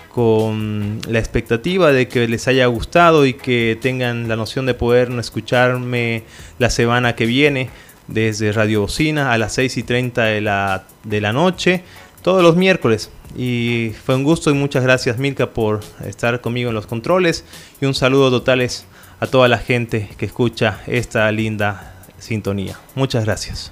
con la expectativa de que les haya gustado y que tengan la noción de poder escucharme la semana que viene desde Radio Bocina a las 6:30 de la noche, todos los miércoles. Y fue un gusto y muchas gracias, Milka, por estar conmigo en los controles, y un saludo totales a toda la gente que escucha esta linda sintonía. Muchas gracias.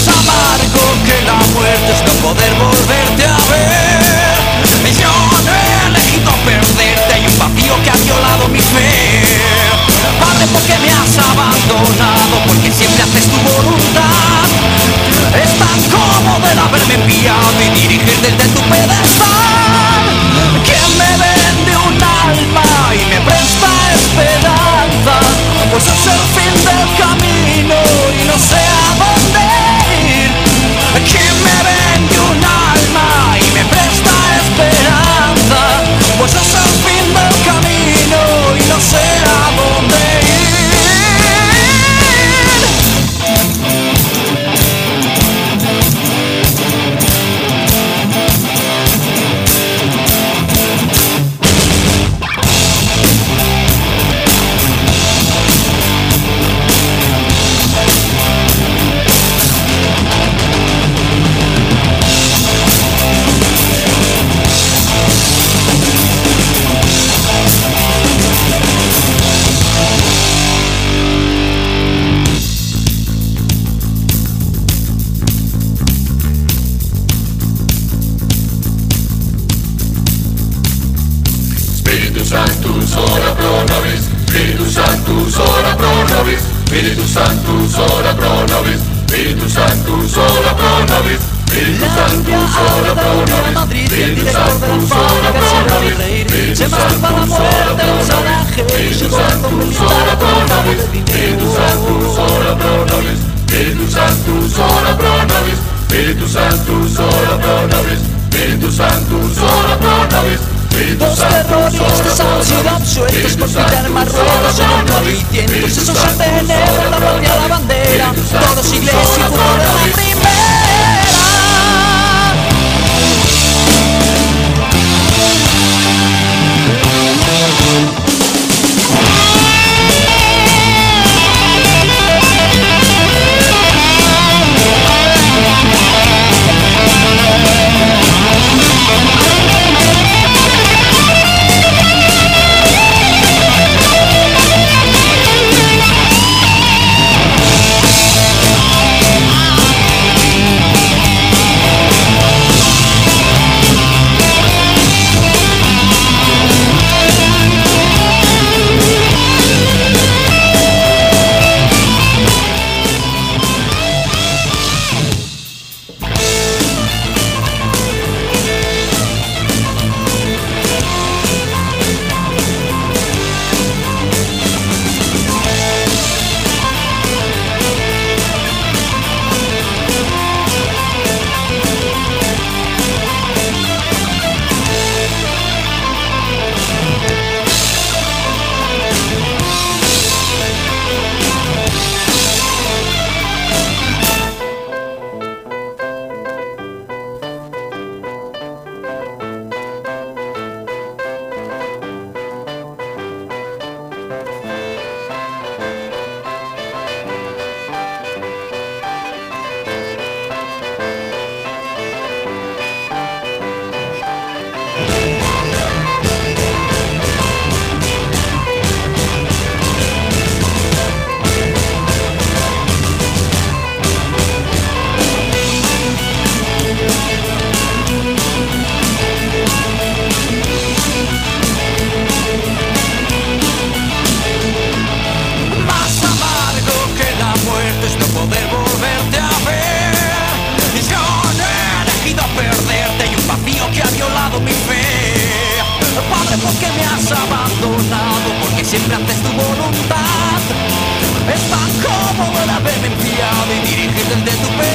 Poder volverte a ver. Yo no desde tu pedestal. ¿Quién me vende un alma y me presta esperanza? Pues es el fin del camino y no sé a dónde ir. ¿Quién me vende un alma y me presta esperanza? Pues es el fin del camino y no sé a dónde ir. Sanctus ora pro nobis, Spiritus Sanctus ora pro nobis, Spiritus Sanctus ora pro nobis, Spiritus Sanctus ora pro nobis, Spiritus Sanctus ora pro nobis, Spiritus Sanctus ora pro nobis, Spiritus Sanctus ora pro nobis, Spiritus Sanctus ora pro nobis, Spiritus Sanctus ora pro nobis, Spiritus Sanctus ora pro nobis, Spiritus Sanctus ora pro nobis, Spiritus Sanctus ora pro nobis. Los terroristas han sido absueltos por pitar más ruedas en el movimientos. Esos se tenebran la patria, la bandera, todos iglesia y fútbol en la primera. siempre haces tu voluntad. Es tan cómodo el haberme enviado y dirigir desde tu pecho.